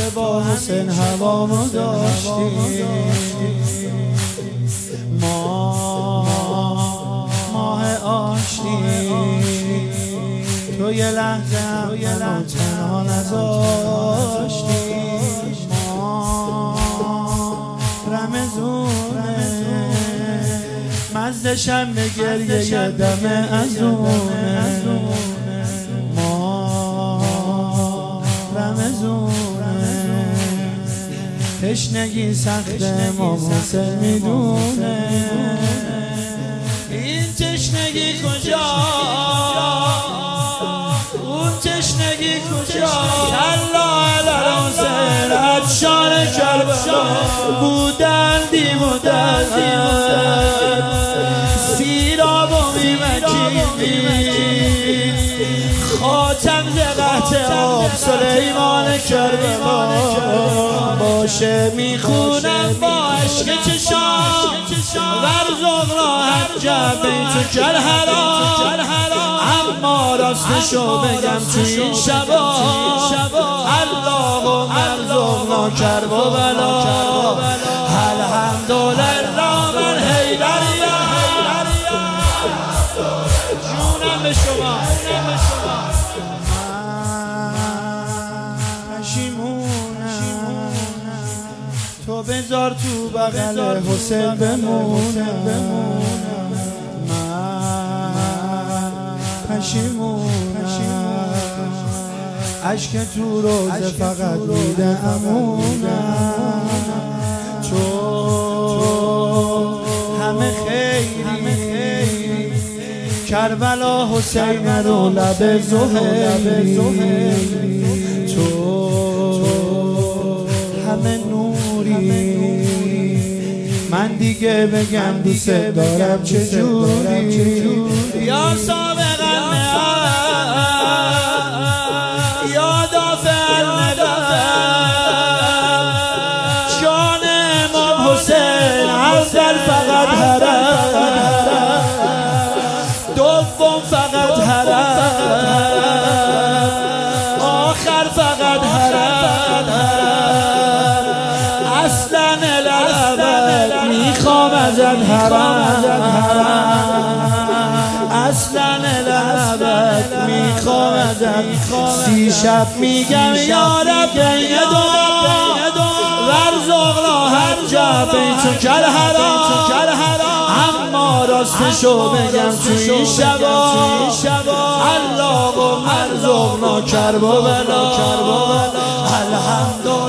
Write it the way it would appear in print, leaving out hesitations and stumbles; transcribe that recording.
با حسین هوامو داشتی. ماه آشتی تو یه لحظه منو تنها نذاشتی. رمزونه مزدشم به گریه دم ازونه. رمزونه تشنگی سخته ما حسین میدونه. این تشنگی کجا اون تشنگی کجا؟ الله الحسین عطشان کربلا بودندی سیراب و میمکی خاتم زقت آب سلیمان کربلا باشه میخونم با عشق چشام ورزق را هر بیت کرهرا. اما راستشو بگم تو این شبا الله مرزقنا کرب و بلا. الحمدلله من حیدریم جونم به شما. پشیمونم تو بذار تو بغل حسین بمونم. پشیمونم عشق تو روزه فقط میده امونم. تو همه خیری کربلا حسین رو لب زهیری. تو همه نوری من دیگه بگم دوست دارم چجوری. یا سابق یا دافع الندم جان امام حسین اول فقط حرم دوم فقط حرم آخر فقط حرم. اصلا الابد میخوام ازت حرم اصلا الابد میخوام ازت. 30 شب میگم یا رب بین دو ورزقنا هر جا بیت کرهرا. اما راستشو بگم تو این شبا الله مرزقنا کرب و بلا. الحمدلله